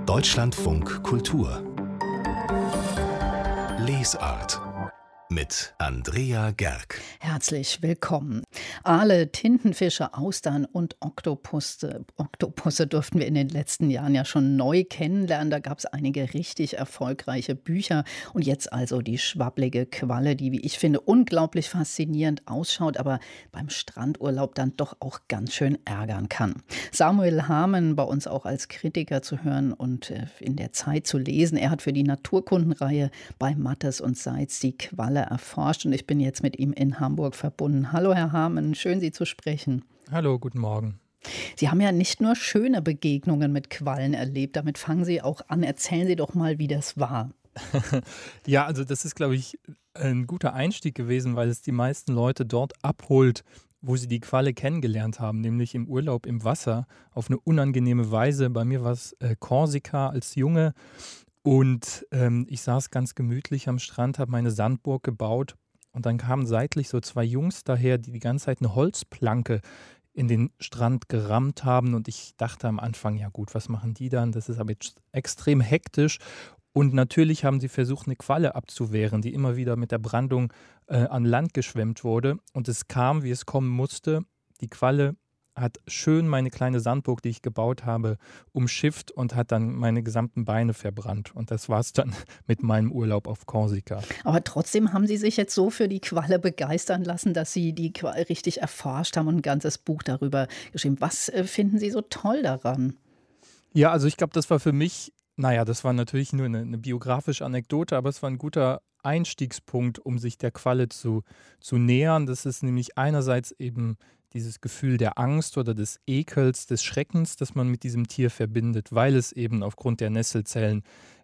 Deutschlandfunk Kultur Lesart mit Andrea Gerg. Herzlich willkommen. Aale, Tintenfische, Austern und Oktopusse durften wir in den letzten Jahren ja schon neu kennenlernen. Da gab es einige richtig erfolgreiche Bücher. Und jetzt also die schwabblige Qualle, die, wie ich finde, unglaublich faszinierend ausschaut, aber beim Strandurlaub dann doch auch ganz schön ärgern kann. Samuel Hamann, bei uns auch als Kritiker zu hören und in der Zeit zu lesen. Er hat für die Naturkundenreihe bei Mattes und Seitz die Qualle erforscht und ich bin jetzt mit ihm in Hamburg verbunden. Hallo Herr Hamann, schön Sie zu sprechen. Hallo, guten Morgen. Sie haben ja nicht nur schöne Begegnungen mit Quallen erlebt, damit fangen Sie auch an. Erzählen Sie doch mal, wie das war. Ja, also das ist, glaube ich, ein guter Einstieg gewesen, weil es die meisten Leute dort abholt, wo sie die Qualle kennengelernt haben, nämlich im Urlaub im Wasser auf eine unangenehme Weise. Bei mir war es Korsika als Junge. Und ich saß ganz gemütlich am Strand, habe meine Sandburg gebaut und dann kamen seitlich so zwei Jungs daher, die die ganze Zeit eine Holzplanke in den Strand gerammt haben und ich dachte am Anfang, ja gut, was machen die dann? Das ist aber jetzt extrem hektisch und natürlich haben sie versucht, eine Qualle abzuwehren, die immer wieder mit der Brandung an Land geschwemmt wurde und es kam, wie es kommen musste. Die Qualle hat schön meine kleine Sandburg, die ich gebaut habe, umschifft und hat dann meine gesamten Beine verbrannt. Und das war es dann mit meinem Urlaub auf Korsika. Aber trotzdem haben Sie sich jetzt so für die Qualle begeistern lassen, dass Sie die Qualle richtig erforscht haben und ein ganzes Buch darüber geschrieben. Was finden Sie so toll daran? Ja, also ich glaube, das war für mich, das war natürlich nur eine biografische Anekdote, aber es war ein guter Einstiegspunkt, um sich der Qualle zu nähern. Das ist nämlich einerseits eben dieses Gefühl der Angst oder des Ekels, des Schreckens, das man mit diesem Tier verbindet, weil es eben aufgrund der Nesselzellen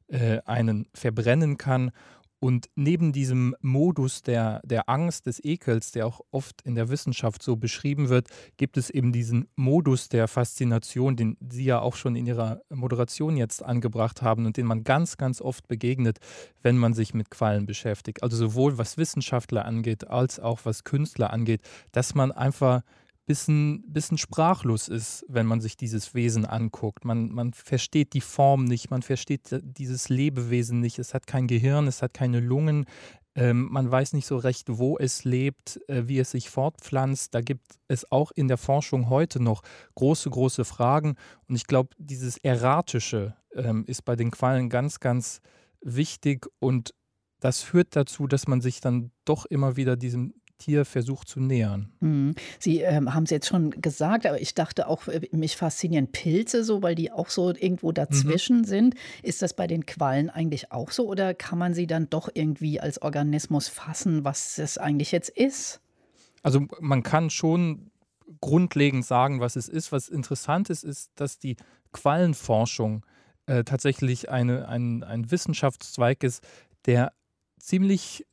einen verbrennen kann. Und neben diesem Modus der Angst, des Ekels, der auch oft in der Wissenschaft so beschrieben wird, gibt es eben diesen Modus der Faszination, den Sie ja auch schon in Ihrer Moderation jetzt angebracht haben und den man ganz, ganz oft begegnet, wenn man sich mit Quallen beschäftigt. Also sowohl was Wissenschaftler angeht, als auch was Künstler angeht, dass man einfach bisschen sprachlos ist, wenn man sich dieses Wesen anguckt. Man versteht die Form nicht, man versteht dieses Lebewesen nicht. Es hat kein Gehirn, es hat keine Lungen. Man weiß nicht so recht, wo es lebt, wie es sich fortpflanzt. Da gibt es auch in der Forschung heute noch große, große Fragen. Und ich glaube, dieses Erratische ist bei den Quallen ganz, ganz wichtig. Und das führt dazu, dass man sich dann doch immer wieder diesem Tier versucht zu nähern. Sie haben es jetzt schon gesagt, aber ich dachte auch, mich faszinieren Pilze so, weil die auch so irgendwo dazwischen sind. Ist das bei den Quallen eigentlich auch so oder kann man sie dann doch irgendwie als Organismus fassen, was es eigentlich jetzt ist? Also man kann schon grundlegend sagen, was es ist. Was interessant ist, ist, dass die Quallenforschung tatsächlich ein Wissenschaftszweig ist, der ziemlich,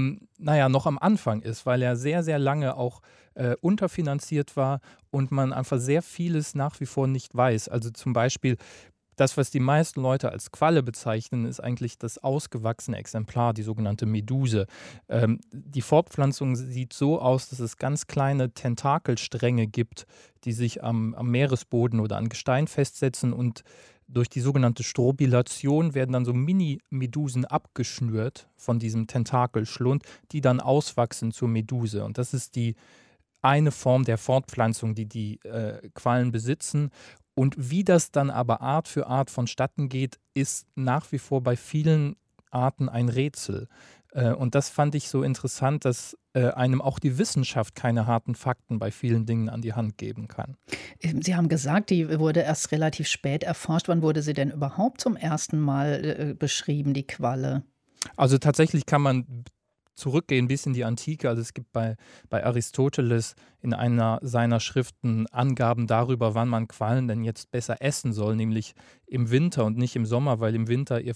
noch am Anfang ist, weil er sehr, sehr lange auch unterfinanziert war und man einfach sehr vieles nach wie vor nicht weiß. Also zum Beispiel das, was die meisten Leute als Qualle bezeichnen, ist eigentlich das ausgewachsene Exemplar, die sogenannte Meduse. Die Fortpflanzung sieht so aus, dass es ganz kleine Tentakelstränge gibt, die sich am Meeresboden oder an Gestein festsetzen und durch die sogenannte Strobilation werden dann so Mini-Medusen abgeschnürt von diesem Tentakelschlund, die dann auswachsen zur Meduse. Und das ist die eine Form der Fortpflanzung, die Quallen besitzen. Und wie das dann aber Art für Art vonstatten geht, ist nach wie vor bei vielen Arten ein Rätsel. Und das fand ich so interessant, dass einem auch die Wissenschaft keine harten Fakten bei vielen Dingen an die Hand geben kann. Sie haben gesagt, die wurde erst relativ spät erforscht. Wann wurde sie denn überhaupt zum ersten Mal beschrieben, die Qualle? Also tatsächlich kann man zurückgehen bis in die Antike. Also es gibt bei Aristoteles in einer seiner Schriften Angaben darüber, wann man Quallen denn jetzt besser essen soll, nämlich im Winter und nicht im Sommer, weil im Winter ihr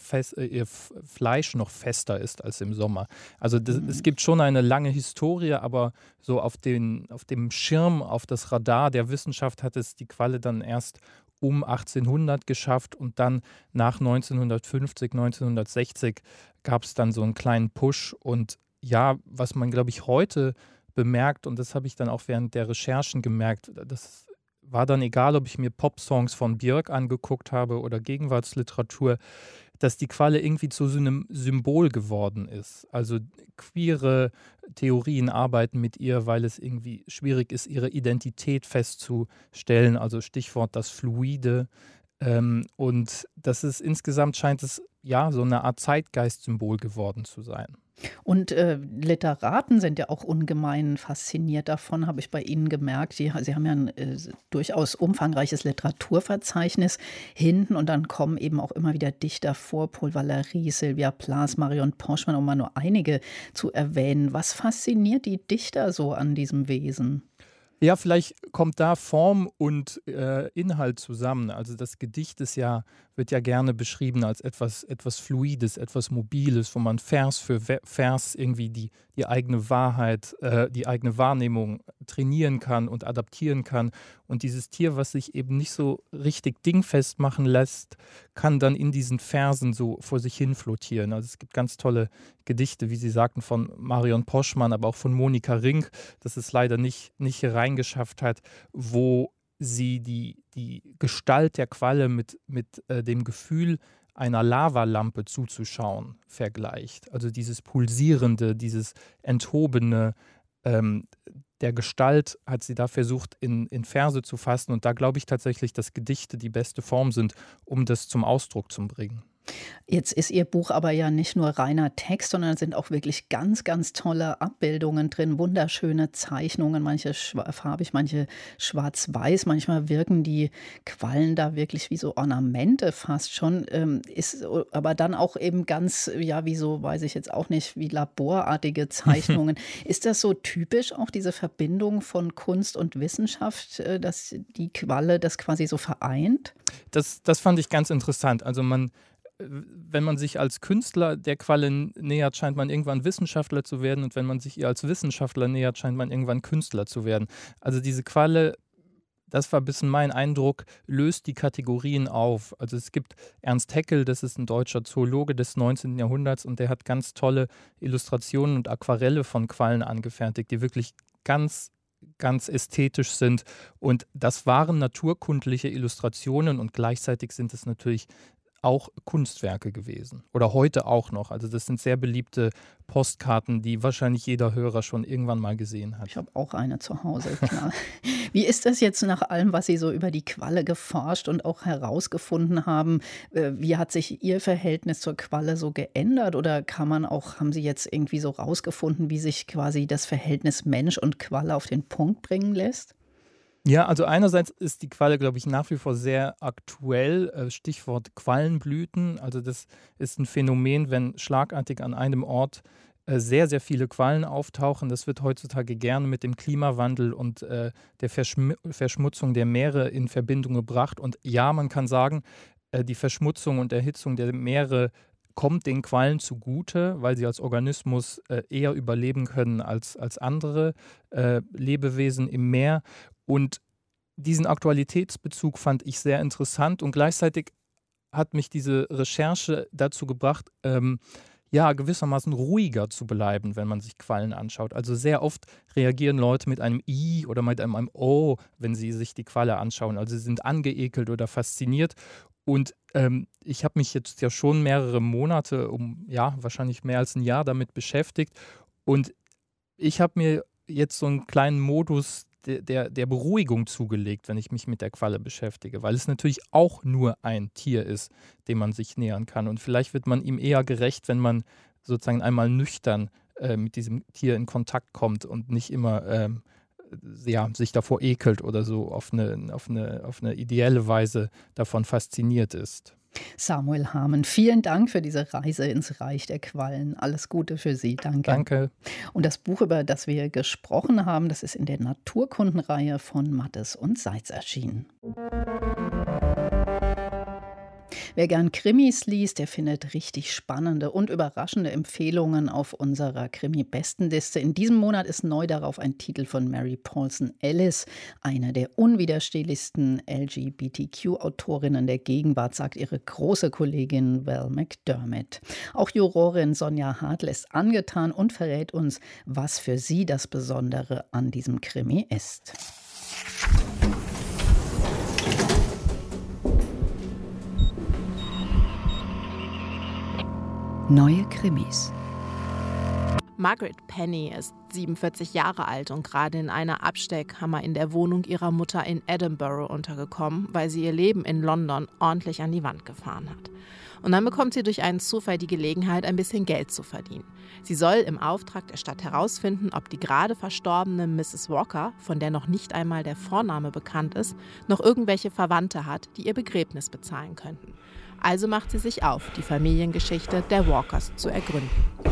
Fleisch noch fester ist als im Sommer. Also es gibt schon eine lange Historie, aber so auf dem Schirm, auf das Radar der Wissenschaft hat es die Qualle dann erst um 1800 geschafft und dann nach 1950, 1960 gab es dann so einen kleinen Push und ja, was man, glaube ich, heute bemerkt, und das habe ich dann auch während der Recherchen gemerkt, das war dann egal, ob ich mir Popsongs von Björk angeguckt habe oder Gegenwartsliteratur, dass die Qualle irgendwie zu so einem Symbol geworden ist. Also queere Theorien arbeiten mit ihr, weil es irgendwie schwierig ist, ihre Identität festzustellen. Also Stichwort das Fluide. Und das ist insgesamt scheint es ja so eine Art Zeitgeistsymbol geworden zu sein. Und Literaten sind ja auch ungemein fasziniert davon, habe ich bei Ihnen gemerkt. Sie haben ja ein durchaus umfangreiches Literaturverzeichnis hinten und dann kommen eben auch immer wieder Dichter vor, Paul Valéry, Sylvia Plath, Marion Poschmann, um mal nur einige zu erwähnen. Was fasziniert die Dichter so an diesem Wesen? Ja, vielleicht kommt da Form und Inhalt zusammen. Also das Gedicht wird ja gerne beschrieben als etwas Fluides, etwas Mobiles, wo man Vers für Vers irgendwie die eigene Wahrheit, die eigene Wahrnehmung trainieren kann und adaptieren kann. Und dieses Tier, was sich eben nicht so richtig dingfest machen lässt, kann dann in diesen Versen so vor sich hin flotieren. Also es gibt ganz tolle Gedichte, wie Sie sagten, von Marion Poschmann, aber auch von Monika Rink, das es leider nicht hier reingeschafft hat, wo sie die Gestalt der Qualle mit dem Gefühl einer Lavalampe zuzuschauen vergleicht. Also dieses Pulsierende, dieses Enthobene der Gestalt hat sie da versucht, in Verse zu fassen. Und da glaube ich tatsächlich, dass Gedichte die beste Form sind, um das zum Ausdruck zu bringen. Jetzt ist Ihr Buch aber ja nicht nur reiner Text, sondern es sind auch wirklich ganz, ganz tolle Abbildungen drin, wunderschöne Zeichnungen, manche farbig, manche schwarz-weiß. Manchmal wirken die Quallen da wirklich wie so Ornamente fast schon, ist aber dann auch eben ganz, ja, wie so, weiß ich jetzt auch nicht, wie laborartige Zeichnungen. Ist das so typisch auch diese Verbindung von Kunst und Wissenschaft, dass die Qualle das quasi so vereint? Das fand ich ganz interessant. Also wenn man sich als Künstler der Qualle nähert, scheint man irgendwann Wissenschaftler zu werden. Und wenn man sich ihr als Wissenschaftler nähert, scheint man irgendwann Künstler zu werden. Also diese Qualle, das war ein bisschen mein Eindruck, löst die Kategorien auf. Also es gibt Ernst Haeckel, das ist ein deutscher Zoologe des 19. Jahrhunderts und der hat ganz tolle Illustrationen und Aquarelle von Quallen angefertigt, die wirklich ganz ästhetisch sind. Und das waren naturkundliche Illustrationen und gleichzeitig sind es natürlich auch Kunstwerke gewesen oder heute auch noch. Also das sind sehr beliebte Postkarten, die wahrscheinlich jeder Hörer schon irgendwann mal gesehen hat. Ich habe auch eine zu Hause, klar. Wie ist das jetzt nach allem, was Sie so über die Qualle geforscht und auch herausgefunden haben? Wie hat sich Ihr Verhältnis zur Qualle so geändert? Oder haben Sie jetzt irgendwie so rausgefunden, wie sich quasi das Verhältnis Mensch und Qualle auf den Punkt bringen lässt? Ja, also einerseits ist die Qualle, glaube ich, nach wie vor sehr aktuell. Stichwort Quallenblüten. Also das ist ein Phänomen, wenn schlagartig an einem Ort sehr, sehr viele Quallen auftauchen. Das wird heutzutage gerne mit dem Klimawandel und der Verschmutzung der Meere in Verbindung gebracht. Und ja, man kann sagen, die Verschmutzung und Erhitzung der Meere kommt den Quallen zugute, weil sie als Organismus eher überleben können als andere Lebewesen im Meer. Und diesen Aktualitätsbezug fand ich sehr interessant und gleichzeitig hat mich diese Recherche dazu gebracht, gewissermaßen ruhiger zu bleiben, wenn man sich Quallen anschaut. Also sehr oft reagieren Leute mit einem I oder mit einem O, wenn sie sich die Qualle anschauen. Also sie sind angeekelt oder fasziniert. Und ich habe mich jetzt ja schon mehrere Monate, wahrscheinlich mehr als ein Jahr damit beschäftigt. Und ich habe mir jetzt so einen kleinen Modus der Beruhigung zugelegt, wenn ich mich mit der Qualle beschäftige, weil es natürlich auch nur ein Tier ist, dem man sich nähern kann. Und vielleicht wird man ihm eher gerecht, wenn man sozusagen einmal nüchtern mit diesem Tier in Kontakt kommt und nicht immer sich davor ekelt oder so auf eine ideelle Weise davon fasziniert ist. Samuel Hamann, vielen Dank für diese Reise ins Reich der Quallen. Alles Gute für Sie. Danke. Danke. Und das Buch, über das wir gesprochen haben, das ist in der Naturkundenreihe von Mattes und Seitz erschienen. Wer gern Krimis liest, der findet richtig spannende und überraschende Empfehlungen auf unserer Krimi-Bestenliste. In diesem Monat ist neu darauf ein Titel von Mary Paulson Ellis, eine der unwiderstehlichsten LGBTQ-Autorinnen der Gegenwart, sagt ihre große Kollegin Val McDermott. Auch Jurorin Sonja Hartl ist angetan und verrät uns, was für sie das Besondere an diesem Krimi ist. Neue Krimis. Margaret Penny ist 47 Jahre alt und gerade in einer Abstellkammer in der Wohnung ihrer Mutter in Edinburgh untergekommen, weil sie ihr Leben in London ordentlich an die Wand gefahren hat. Und dann bekommt sie durch einen Zufall die Gelegenheit, ein bisschen Geld zu verdienen. Sie soll im Auftrag der Stadt herausfinden, ob die gerade verstorbene Mrs. Walker, von der noch nicht einmal der Vorname bekannt ist, noch irgendwelche Verwandte hat, die ihr Begräbnis bezahlen könnten. Also macht sie sich auf, die Familiengeschichte der Walkers zu ergründen.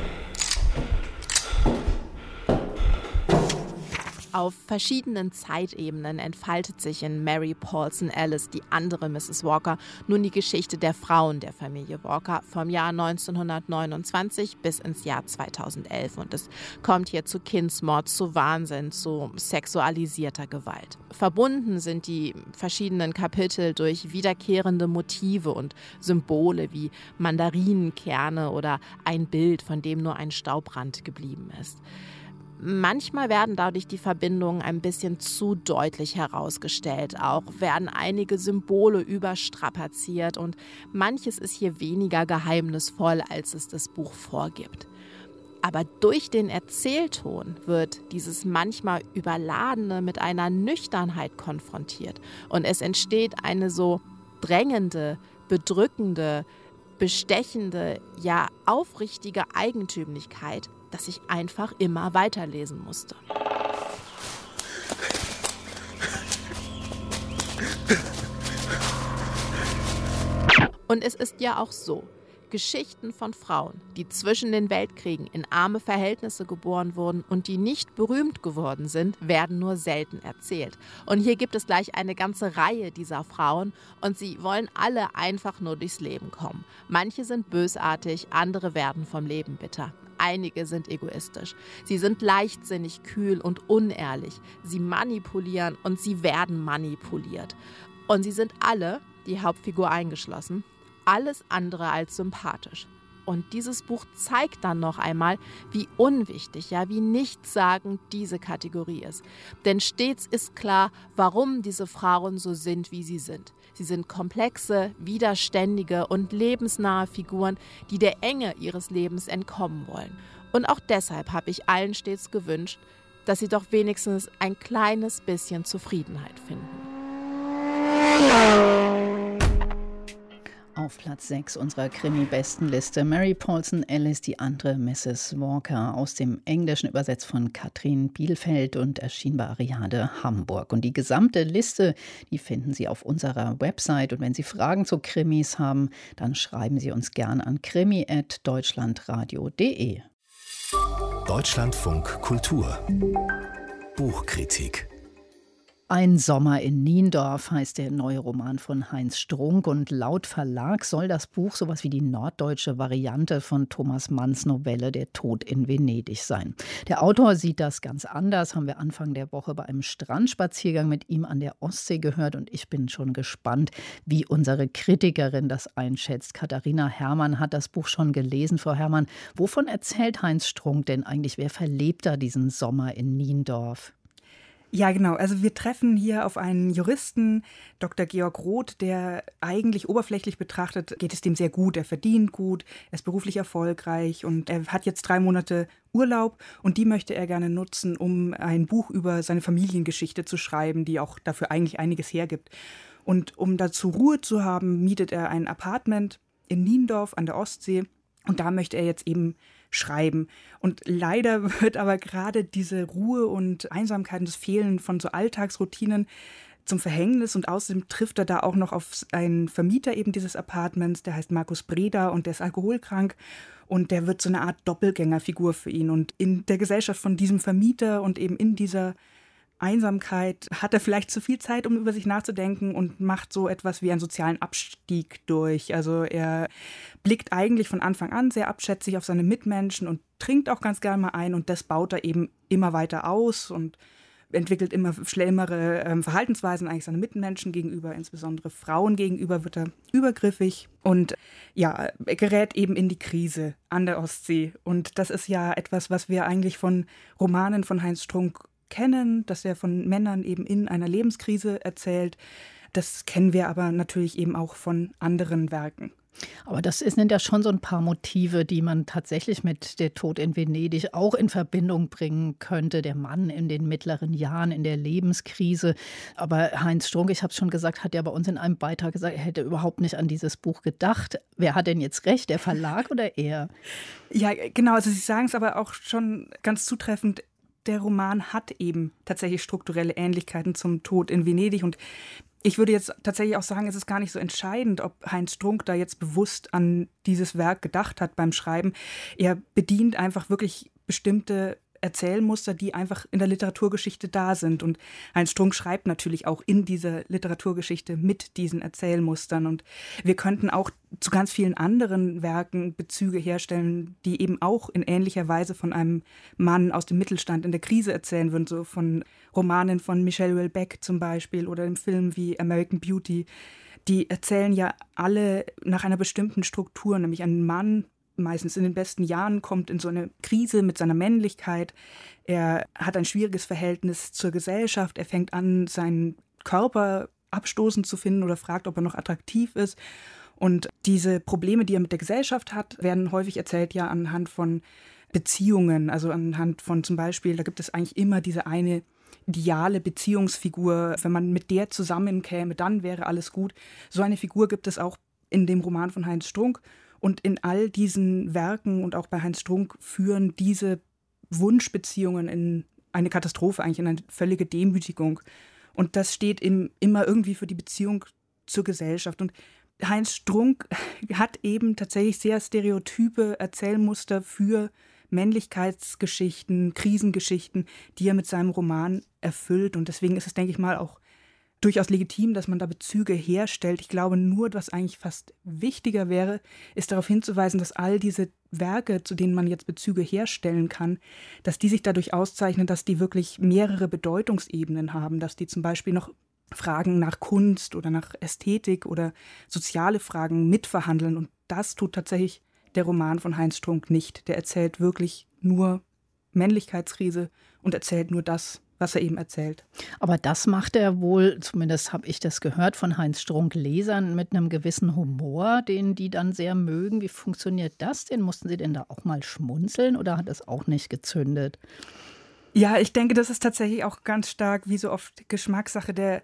Auf verschiedenen Zeitebenen entfaltet sich in Mary Paulson Ellis, die andere Mrs. Walker, nun die Geschichte der Frauen der Familie Walker vom Jahr 1929 bis ins Jahr 2011. Und es kommt hier zu Kindsmord, zu Wahnsinn, zu sexualisierter Gewalt. Verbunden sind die verschiedenen Kapitel durch wiederkehrende Motive und Symbole wie Mandarinenkerne oder ein Bild, von dem nur ein Staubrand geblieben ist. Manchmal werden dadurch die Verbindungen ein bisschen zu deutlich herausgestellt. Auch werden einige Symbole überstrapaziert und manches ist hier weniger geheimnisvoll, als es das Buch vorgibt. Aber durch den Erzählton wird dieses manchmal Überladene mit einer Nüchternheit konfrontiert und es entsteht eine so drängende, bedrückende, bestechende, ja aufrichtige Eigentümlichkeit, dass ich einfach immer weiterlesen musste. Und es ist ja auch so, Geschichten von Frauen, die zwischen den Weltkriegen in arme Verhältnisse geboren wurden und die nicht berühmt geworden sind, werden nur selten erzählt. Und hier gibt es gleich eine ganze Reihe dieser Frauen und sie wollen alle einfach nur durchs Leben kommen. Manche sind bösartig, andere werden vom Leben bitter. Einige sind egoistisch. Sie sind leichtsinnig, kühl und unehrlich. Sie manipulieren und sie werden manipuliert. Und sie sind alle, die Hauptfigur eingeschlossen, alles andere als sympathisch. Und dieses Buch zeigt dann noch einmal, wie unwichtig, ja, wie nichtssagend diese Kategorie ist. Denn stets ist klar, warum diese Frauen so sind, wie sie sind. Sie sind komplexe, widerständige und lebensnahe Figuren, die der Enge ihres Lebens entkommen wollen. Und auch deshalb habe ich allen stets gewünscht, dass sie doch wenigstens ein kleines bisschen Zufriedenheit finden. Auf Platz 6 unserer Krimi-Bestenliste Mary Paulson Ellis, die andere Mrs. Walker, aus dem Englischen übersetzt von Katrin Bielfeld und erschien bei Ariade Hamburg. Und die gesamte Liste, die finden Sie auf unserer Website. Und wenn Sie Fragen zu Krimis haben, dann schreiben Sie uns gern an krimi@deutschlandradio.de. Deutschlandfunk Kultur Buchkritik. Ein Sommer in Niendorf heißt der neue Roman von Heinz Strunk und laut Verlag soll das Buch sowas wie die norddeutsche Variante von Thomas Manns Novelle Der Tod in Venedig sein. Der Autor sieht das ganz anders, haben wir Anfang der Woche bei einem Strandspaziergang mit ihm an der Ostsee gehört und ich bin schon gespannt, wie unsere Kritikerin das einschätzt. Katharina Herrmann hat das Buch schon gelesen. Frau Herrmann, wovon erzählt Heinz Strunk denn eigentlich? Wer verlebt da diesen Sommer in Niendorf? Ja, genau. Also wir treffen hier auf einen Juristen, Dr. Georg Roth, der eigentlich oberflächlich betrachtet, geht es dem sehr gut. Er verdient gut, er ist beruflich erfolgreich und er hat jetzt 3 Monate Urlaub und die möchte er gerne nutzen, um ein Buch über seine Familiengeschichte zu schreiben, die auch dafür eigentlich einiges hergibt. Und um dazu Ruhe zu haben, mietet er ein Apartment in Niendorf an der Ostsee und da möchte er jetzt eben schreiben. Und leider wird aber gerade diese Ruhe und Einsamkeit und das Fehlen von so Alltagsroutinen zum Verhängnis und außerdem trifft er da auch noch auf einen Vermieter eben dieses Apartments, der heißt Markus Breda und der ist alkoholkrank und der wird so eine Art Doppelgängerfigur für ihn und in der Gesellschaft von diesem Vermieter und eben in dieser Einsamkeit hat er vielleicht zu viel Zeit, um über sich nachzudenken und macht so etwas wie einen sozialen Abstieg durch. Also er blickt eigentlich von Anfang an sehr abschätzig auf seine Mitmenschen und trinkt auch ganz gerne mal ein und das baut er eben immer weiter aus und entwickelt immer schlimmere Verhaltensweisen eigentlich seinen Mitmenschen gegenüber, insbesondere Frauen gegenüber wird er übergriffig und ja, er gerät eben in die Krise an der Ostsee und das ist ja etwas, was wir eigentlich von Romanen von Heinz Strunk kennen, dass er von Männern eben in einer Lebenskrise erzählt. Das kennen wir aber natürlich eben auch von anderen Werken. Aber das sind ja schon so ein paar Motive, die man tatsächlich mit Der Tod in Venedig auch in Verbindung bringen könnte. Der Mann in den mittleren Jahren, in der Lebenskrise. Aber Heinz Strunk, ich habe es schon gesagt, hat ja bei uns in einem Beitrag gesagt, er hätte überhaupt nicht an dieses Buch gedacht. Wer hat denn jetzt recht, der Verlag oder er? Ja, genau. Also Sie sagen es aber auch schon ganz zutreffend. Der Roman hat eben tatsächlich strukturelle Ähnlichkeiten zum Tod in Venedig. Und ich würde jetzt tatsächlich auch sagen, es ist gar nicht so entscheidend, ob Heinz Strunk da jetzt bewusst an dieses Werk gedacht hat beim Schreiben. Er bedient einfach wirklich bestimmte Erzählmuster, die einfach in der Literaturgeschichte da sind. Und Heinz Strunk schreibt natürlich auch in dieser Literaturgeschichte mit diesen Erzählmustern. Und wir könnten auch zu ganz vielen anderen Werken Bezüge herstellen, die eben auch in ähnlicher Weise von einem Mann aus dem Mittelstand in der Krise erzählen würden. So von Romanen von Michel Houellebecq zum Beispiel oder im Film wie American Beauty. Die erzählen ja alle nach einer bestimmten Struktur, nämlich ein Mann, meistens in den besten Jahren, kommt in so eine Krise mit seiner Männlichkeit. Er hat ein schwieriges Verhältnis zur Gesellschaft. Er fängt an, seinen Körper abstoßend zu finden oder fragt, ob er noch attraktiv ist. Und diese Probleme, die er mit der Gesellschaft hat, werden häufig erzählt ja anhand von Beziehungen. Also anhand von zum Beispiel, da gibt es eigentlich immer diese eine ideale Beziehungsfigur. Wenn man mit der zusammenkäme, dann wäre alles gut. So eine Figur gibt es auch in dem Roman von Heinz Strunk. Und in all diesen Werken und auch bei Heinz Strunk führen diese Wunschbeziehungen in eine Katastrophe, eigentlich in eine völlige Demütigung. Und das steht immer irgendwie für die Beziehung zur Gesellschaft. Und Heinz Strunk hat eben tatsächlich sehr stereotype Erzählmuster für Männlichkeitsgeschichten, Krisengeschichten, die er mit seinem Roman erfüllt. Und deswegen ist es, denke ich mal, auch durchaus legitim, dass man da Bezüge herstellt. Ich glaube nur, was eigentlich fast wichtiger wäre, ist darauf hinzuweisen, dass all diese Werke, zu denen man jetzt Bezüge herstellen kann, dass die sich dadurch auszeichnen, dass die wirklich mehrere Bedeutungsebenen haben, dass die zum Beispiel noch Fragen nach Kunst oder nach Ästhetik oder soziale Fragen mitverhandeln. Und das tut tatsächlich der Roman von Heinz Strunk nicht. Der erzählt wirklich nur Männlichkeitskrise und erzählt nur das, was er eben erzählt. Aber das macht er wohl, zumindest habe ich das gehört von Heinz Strunk, Lesern mit einem gewissen Humor, den die dann sehr mögen. Wie funktioniert das denn? Mussten Sie denn da auch mal schmunzeln oder hat es auch nicht gezündet? Ja, ich denke, das ist tatsächlich auch ganz stark, wie so oft, Geschmackssache. Der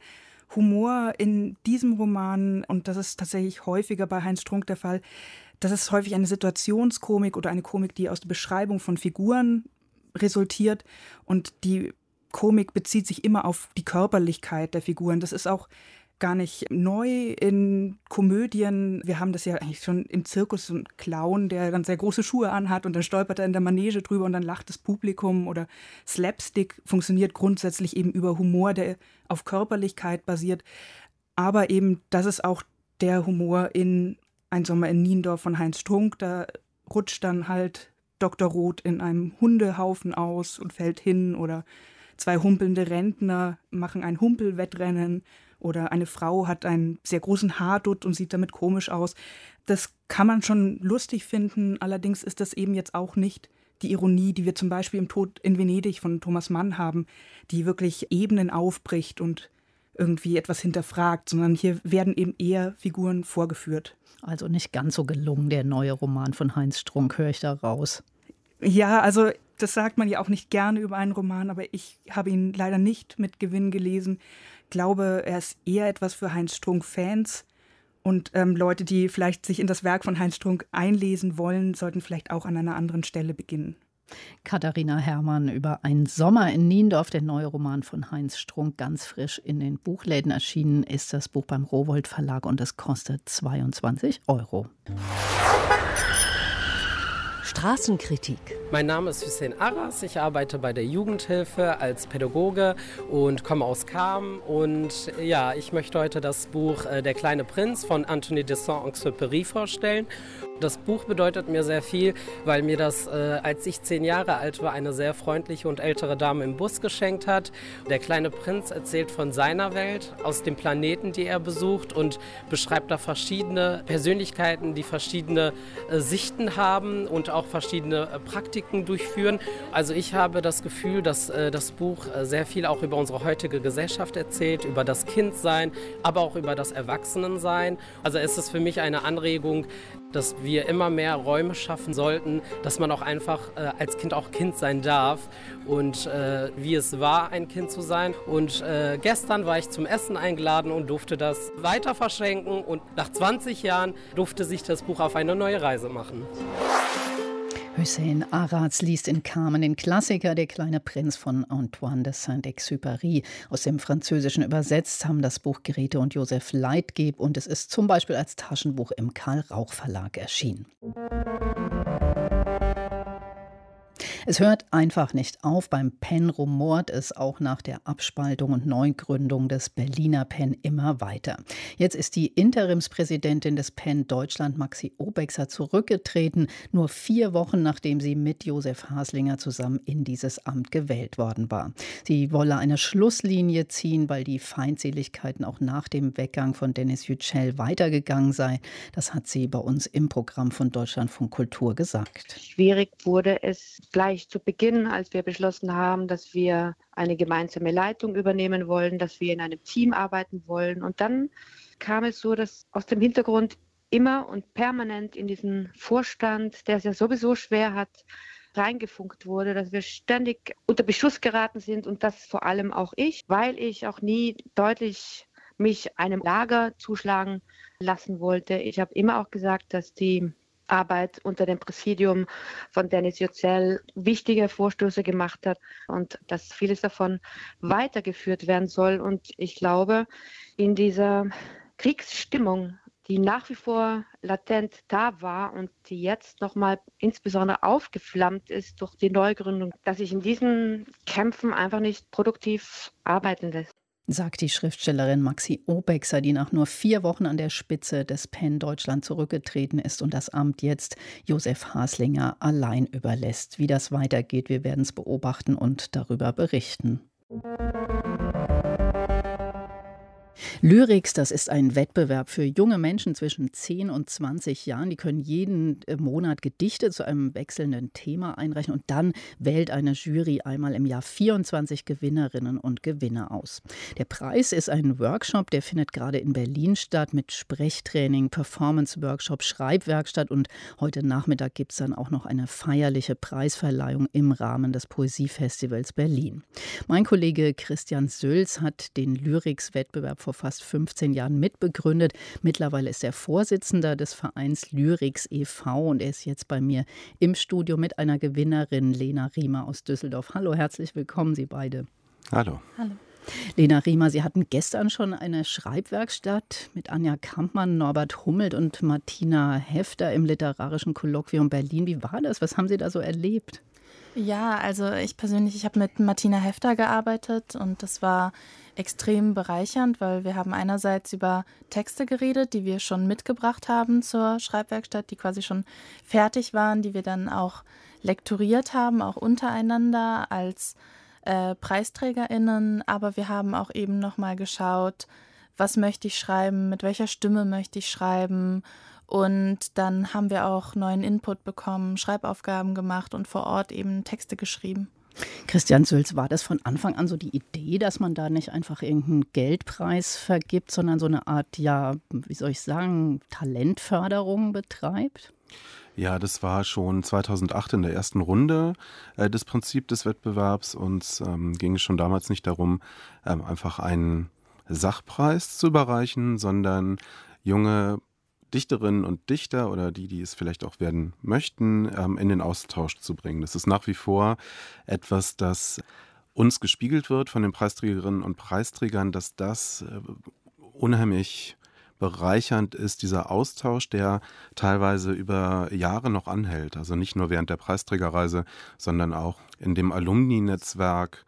Humor in diesem Roman, und das ist tatsächlich häufiger bei Heinz Strunk der Fall, das ist häufig eine Situationskomik oder eine Komik, die aus der Beschreibung von Figuren resultiert. Und die Komik bezieht sich immer auf die Körperlichkeit der Figuren. Das ist auch gar nicht neu in Komödien. Wir haben das ja eigentlich schon im Zirkus, so ein Clown, der dann sehr große Schuhe anhat und dann stolpert er in der Manege drüber und dann lacht das Publikum. Oder Slapstick funktioniert grundsätzlich eben über Humor, der auf Körperlichkeit basiert. Aber eben, das ist auch der Humor in Ein Sommer in Niendorf von Heinz Strunk. Da rutscht dann halt Dr. Roth in einem Hundehaufen aus und fällt hin, oder zwei humpelnde Rentner machen ein Humpelwettrennen, oder eine Frau hat einen sehr großen Haardutt und sieht damit komisch aus. Das kann man schon lustig finden, allerdings ist das eben jetzt auch nicht die Ironie, die wir zum Beispiel im Tod in Venedig von Thomas Mann haben, die wirklich Ebenen aufbricht und irgendwie etwas hinterfragt, sondern hier werden eben eher Figuren vorgeführt. Also nicht ganz so gelungen, der neue Roman von Heinz Strunk, höre ich da raus. Ja, also das sagt man ja auch nicht gerne über einen Roman, aber ich habe ihn leider nicht mit Gewinn gelesen. Ich glaube, er ist eher etwas für Heinz Strunk-Fans. Und Leute, die vielleicht sich in das Werk von Heinz Strunk einlesen wollen, sollten vielleicht auch an einer anderen Stelle beginnen. Katharina Herrmann über Ein Sommer in Niendorf, der neue Roman von Heinz Strunk, ganz frisch in den Buchläden erschienen, ist das Buch beim Rowohlt Verlag und es kostet 22 €. Straßenkritik. Mein Name ist Hüseyin Aras, ich arbeite bei der Jugendhilfe als Pädagoge und komme aus Cham. Und ja, ich möchte heute das Buch Der kleine Prinz von Anthony de Saint-Exupéry vorstellen. Das Buch bedeutet mir sehr viel, weil mir das, als ich 10 Jahre alt war, eine sehr freundliche und ältere Dame im Bus geschenkt hat. Der kleine Prinz erzählt von seiner Welt, aus den Planeten, die er besucht und beschreibt da verschiedene Persönlichkeiten, die verschiedene Sichten haben und auch verschiedene Praktiken durchführen. Also ich habe das Gefühl, dass das Buch sehr viel auch über unsere heutige Gesellschaft erzählt, über das Kindsein, aber auch über das Erwachsenensein. Also es ist für mich eine Anregung, dass wir immer mehr Räume schaffen sollten, dass man auch einfach als Kind auch Kind sein darf und wie es war, ein Kind zu sein. Und gestern war ich zum Essen eingeladen und durfte das weiter verschenken und nach 20 Jahren durfte sich das Buch auf eine neue Reise machen. Hüseyin Araz liest in Carmen den Klassiker Der kleine Prinz von Antoine de Saint-Exupéry. Aus dem Französischen übersetzt haben das Buch Grete und Josef Leitgeb und es ist zum Beispiel als Taschenbuch im Karl-Rauch-Verlag erschienen. Es hört einfach nicht auf. Beim Penn rumort es auch nach der Abspaltung und Neugründung des Berliner Penn immer weiter. Jetzt ist die Interimspräsidentin des Penn Deutschland, Maxi Obexer, zurückgetreten, nur 4 Wochen nachdem sie mit Josef Haslinger zusammen in dieses Amt gewählt worden war. Sie wolle eine Schlusslinie ziehen, weil die Feindseligkeiten auch nach dem Weggang von Dennis Yücel weitergegangen sei. Das hat sie bei uns im Programm von Deutschlandfunk Kultur gesagt. Schwierig wurde es gleich zu Beginn, als wir beschlossen haben, dass wir eine gemeinsame Leitung übernehmen wollen, dass wir in einem Team arbeiten wollen. Und dann kam es so, dass aus dem Hintergrund immer und permanent in diesen Vorstand, der es ja sowieso schwer hat, reingefunkt wurde, dass wir ständig unter Beschuss geraten sind und das vor allem auch ich, weil ich auch nie deutlich mich einem Lager zuschlagen lassen wollte. Ich habe immer auch gesagt, dass die Arbeit unter dem Präsidium von Dennis Yücel wichtige Vorstöße gemacht hat und dass vieles davon weitergeführt werden soll. Und ich glaube, in dieser Kriegsstimmung, die nach wie vor latent da war und die jetzt nochmal insbesondere aufgeflammt ist durch die Neugründung, dass sich in diesen Kämpfen einfach nicht produktiv arbeiten lässt. Sagt die Schriftstellerin Maxi Obexer, die nach nur 4 Wochen an der Spitze des Penn Deutschland zurückgetreten ist und das Amt jetzt Josef Haslinger allein überlässt. Wie das weitergeht, wir werden es beobachten und darüber berichten. Lyrics, das ist ein Wettbewerb für junge Menschen zwischen 10 und 20 Jahren. Die können jeden Monat Gedichte zu einem wechselnden Thema einreichen und dann wählt eine Jury einmal im Jahr 24 Gewinnerinnen und Gewinner aus. Der Preis ist ein Workshop, der findet gerade in Berlin statt mit Sprechtraining, Performance-Workshop, Schreibwerkstatt und heute Nachmittag gibt es dann auch noch eine feierliche Preisverleihung im Rahmen des Poesiefestivals Berlin. Mein Kollege Christian Sülz hat den Lyrics-Wettbewerb vor fast 15 Jahren mitbegründet. Mittlerweile ist er Vorsitzender des Vereins Lyrics e.V. und er ist jetzt bei mir im Studio mit einer Gewinnerin, Lena Riemer aus Düsseldorf. Hallo, herzlich willkommen, Sie beide. Hallo. Hallo. Lena Riemer, Sie hatten gestern schon eine Schreibwerkstatt mit Anja Kampmann, Norbert Hummelt und Martina Hefter im Literarischen Kolloquium Berlin. Wie war das? Was haben Sie da so erlebt? Ja, also ich habe mit Martina Hefter gearbeitet und das war extrem bereichernd, weil wir haben einerseits über Texte geredet, die wir schon mitgebracht haben zur Schreibwerkstatt, die quasi schon fertig waren, die wir dann auch lektoriert haben, auch untereinander als PreisträgerInnen, aber wir haben auch eben nochmal geschaut, was möchte ich schreiben, mit welcher Stimme möchte ich schreiben. Und dann haben wir auch neuen Input bekommen, Schreibaufgaben gemacht und vor Ort eben Texte geschrieben. Christian Sülz, war das von Anfang an so die Idee, dass man da nicht einfach irgendeinen Geldpreis vergibt, sondern so eine Art, ja, wie soll ich sagen, Talentförderung betreibt? Ja, das war schon 2008 in der ersten Runde das Prinzip des Wettbewerbs. Uns ging es schon damals nicht darum, einfach einen Sachpreis zu überreichen, sondern junge Dichterinnen und Dichter oder die es vielleicht auch werden möchten, in den Austausch zu bringen. Das ist nach wie vor etwas, das uns gespiegelt wird von den Preisträgerinnen und Preisträgern, dass das unheimlich bereichernd ist, dieser Austausch, der teilweise über Jahre noch anhält. Also nicht nur während der Preisträgerreise, sondern auch in dem Alumni-Netzwerk,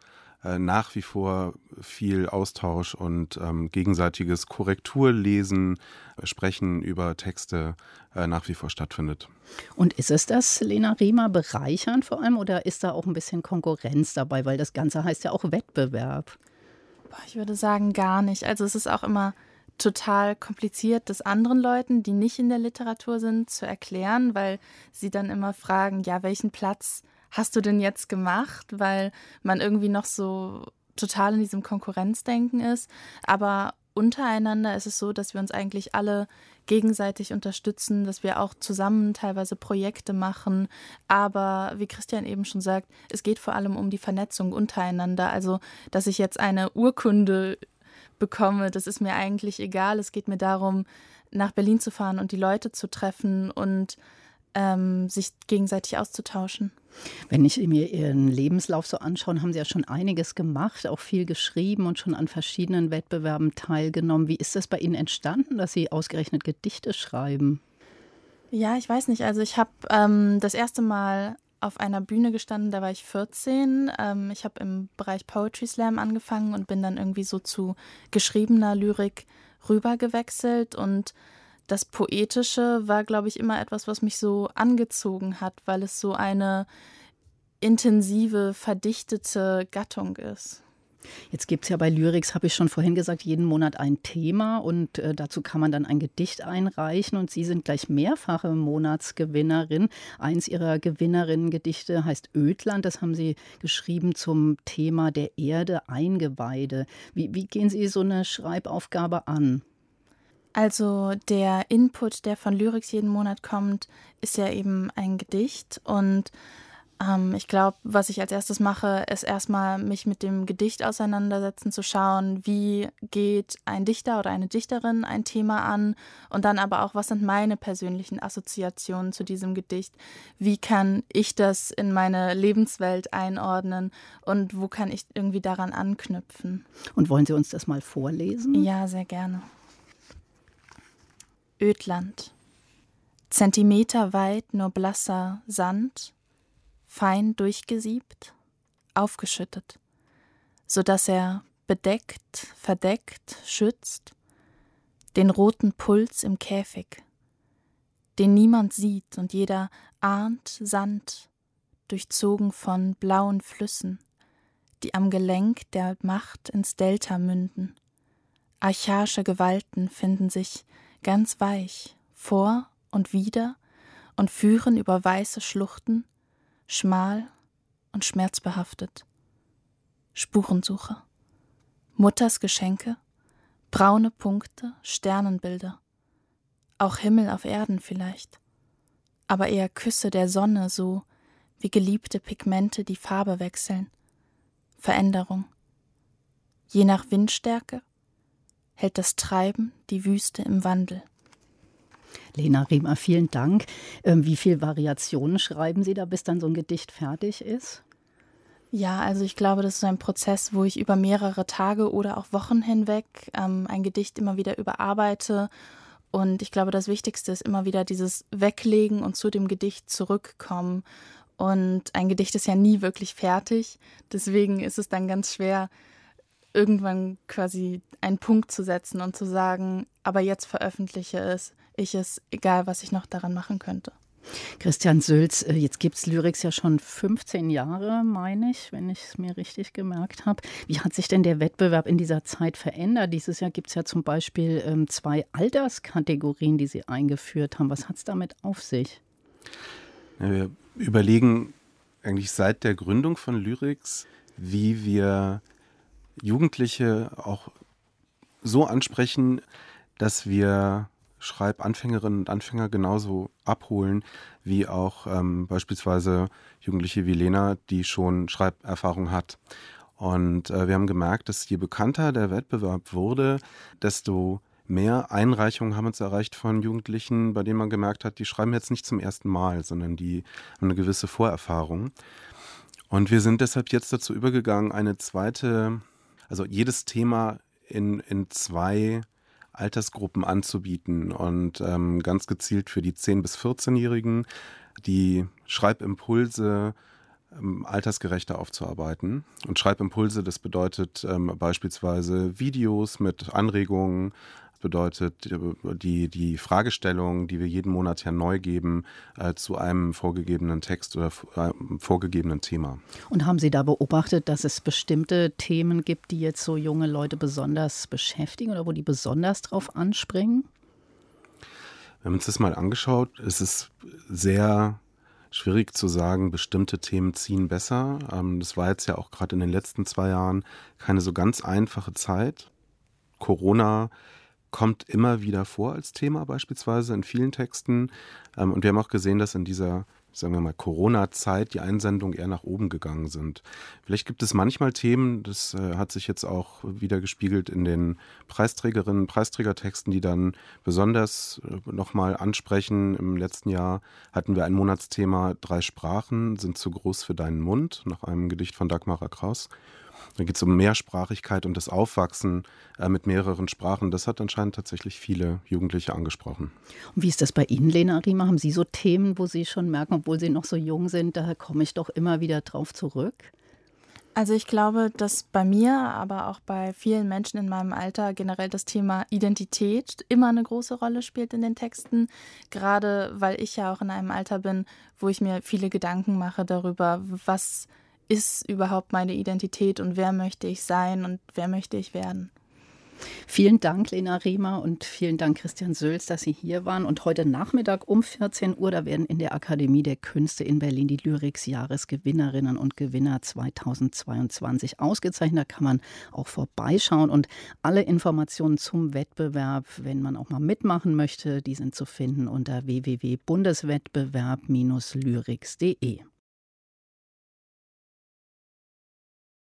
nach wie vor viel Austausch und gegenseitiges Korrekturlesen, Sprechen über Texte nach wie vor stattfindet. Und ist es das, Lena Riemer, bereichernd vor allem, oder ist da auch ein bisschen Konkurrenz dabei? Weil das Ganze heißt ja auch Wettbewerb. Ich würde sagen, gar nicht. Also es ist auch immer total kompliziert, das anderen Leuten, die nicht in der Literatur sind, zu erklären, weil sie dann immer fragen, ja, welchen Platz hast du denn jetzt gemacht? Weil man irgendwie noch so total in diesem Konkurrenzdenken ist. Aber untereinander ist es so, dass wir uns eigentlich alle gegenseitig unterstützen, dass wir auch zusammen teilweise Projekte machen. Aber wie Christian eben schon sagt, es geht vor allem um die Vernetzung untereinander. Also, dass ich jetzt eine Urkunde bekomme, das ist mir eigentlich egal. Es geht mir darum, nach Berlin zu fahren und die Leute zu treffen und sich gegenseitig auszutauschen. Wenn ich mir Ihren Lebenslauf so anschaue, haben Sie ja schon einiges gemacht, auch viel geschrieben und schon an verschiedenen Wettbewerben teilgenommen. Wie ist das bei Ihnen entstanden, dass Sie ausgerechnet Gedichte schreiben? Ja, ich weiß nicht. Also ich habe das erste Mal auf einer Bühne gestanden, da war ich 14. Ich habe im Bereich Poetry Slam angefangen und bin dann irgendwie so zu geschriebener Lyrik rübergewechselt. Und das Poetische war, glaube ich, immer etwas, was mich so angezogen hat, weil es so eine intensive, verdichtete Gattung ist. Jetzt gibt es ja bei Lyrics, habe ich schon vorhin gesagt, jeden Monat ein Thema und dazu kann man dann ein Gedicht einreichen und Sie sind gleich mehrfache Monatsgewinnerin. Eins Ihrer Gewinnerinnen-Gedichte heißt Ödland, das haben Sie geschrieben zum Thema der Erde, Eingeweide. Wie gehen Sie so eine Schreibaufgabe an? Also der Input, der von Lyrics jeden Monat kommt, ist ja eben ein Gedicht und ich glaube, was ich als erstes mache, ist erstmal mich mit dem Gedicht auseinandersetzen, zu schauen, wie geht ein Dichter oder eine Dichterin ein Thema an und dann aber auch, was sind meine persönlichen Assoziationen zu diesem Gedicht, wie kann ich das in meine Lebenswelt einordnen und wo kann ich irgendwie daran anknüpfen. Und wollen Sie uns das mal vorlesen? Ja, sehr gerne. Ödland. Zentimeterweit nur blasser Sand, fein durchgesiebt, aufgeschüttet, sodass er bedeckt, verdeckt, schützt, den roten Puls im Käfig, den niemand sieht und jeder ahnt Sand, durchzogen von blauen Flüssen, die am Gelenk der Macht ins Delta münden. Archaische Gewalten finden sich ganz weich vor und wieder und führen über weiße Schluchten, schmal und schmerzbehaftet. Spurensuche. Mutters Geschenke, braune Punkte, Sternenbilder. Auch Himmel auf Erden vielleicht. Aber eher Küsse der Sonne, so wie geliebte Pigmente, die Farbe wechseln. Veränderung. Je nach Windstärke hält das Treiben die Wüste im Wandel. Lena Riemer, vielen Dank. Wie viele Variationen schreiben Sie da, bis dann so ein Gedicht fertig ist? Ja, also ich glaube, das ist so ein Prozess, wo ich über mehrere Tage oder auch Wochen hinweg ein Gedicht immer wieder überarbeite. Und ich glaube, das Wichtigste ist immer wieder dieses Weglegen und zu dem Gedicht zurückkommen. Und ein Gedicht ist ja nie wirklich fertig. Deswegen ist es dann ganz schwer, irgendwann quasi einen Punkt zu setzen und zu sagen, aber jetzt veröffentliche ich es, egal was ich noch daran machen könnte. Christian Sülz, jetzt gibt es Lyrics ja schon 15 Jahre, meine ich, wenn ich es mir richtig gemerkt habe. Wie hat sich denn der Wettbewerb in dieser Zeit verändert? Dieses Jahr gibt es ja zum Beispiel 2 Alterskategorien, die Sie eingeführt haben. Was hat es damit auf sich? Ja, wir überlegen eigentlich seit der Gründung von Lyrics, wie wir Jugendliche auch so ansprechen, dass wir Schreibanfängerinnen und Anfänger genauso abholen, wie auch beispielsweise Jugendliche wie Lena, die schon Schreiberfahrung hat. Und wir haben gemerkt, dass je bekannter der Wettbewerb wurde, desto mehr Einreichungen haben uns erreicht von Jugendlichen, bei denen man gemerkt hat, die schreiben jetzt nicht zum ersten Mal, sondern die haben eine gewisse Vorerfahrung. Und wir sind deshalb jetzt dazu übergegangen, also jedes Thema in 2 Altersgruppen anzubieten und ganz gezielt für die 10- bis 14-Jährigen, die Schreibimpulse altersgerechter aufzuarbeiten. Und Schreibimpulse, das bedeutet beispielsweise Videos mit Anregungen, bedeutet die Fragestellung, die wir jeden Monat ja neu geben, zu einem vorgegebenen Text oder vorgegebenen Thema. Und haben Sie da beobachtet, dass es bestimmte Themen gibt, die jetzt so junge Leute besonders beschäftigen oder wo die besonders drauf anspringen? Wir haben uns das mal angeschaut. Es ist sehr schwierig zu sagen, bestimmte Themen ziehen besser. Das war jetzt ja auch gerade in den letzten 2 Jahren keine so ganz einfache Zeit. Corona kommt immer wieder vor als Thema beispielsweise in vielen Texten. Und wir haben auch gesehen, dass in dieser, sagen wir mal, Corona-Zeit die Einsendungen eher nach oben gegangen sind. Vielleicht gibt es manchmal Themen, das hat sich jetzt auch wieder gespiegelt in den Preisträgerinnen, Preisträgertexten, die dann besonders nochmal ansprechen. Im letzten Jahr hatten wir ein Monatsthema 3 Sprachen sind zu groß für deinen Mund, nach einem Gedicht von Dagmara Kraus. Da geht es um Mehrsprachigkeit und das Aufwachsen mit mehreren Sprachen. Das hat anscheinend tatsächlich viele Jugendliche angesprochen. Und wie ist das bei Ihnen, Lena Riemer? Haben Sie so Themen, wo Sie schon merken, obwohl Sie noch so jung sind, da komme ich doch immer wieder drauf zurück? Also ich glaube, dass bei mir, aber auch bei vielen Menschen in meinem Alter generell das Thema Identität immer eine große Rolle spielt in den Texten. Gerade weil ich ja auch in einem Alter bin, wo ich mir viele Gedanken mache darüber, was ist überhaupt meine Identität und wer möchte ich sein und wer möchte ich werden. Vielen Dank, Lena Riemer, und vielen Dank, Christian Sülz, dass Sie hier waren. Und heute Nachmittag um 14 Uhr, da werden in der Akademie der Künste in Berlin die Lyrics-Jahresgewinnerinnen und Gewinner 2022 ausgezeichnet. Da kann man auch vorbeischauen. Und alle Informationen zum Wettbewerb, wenn man auch mal mitmachen möchte, die sind zu finden unter www.bundeswettbewerb-lyrics.de.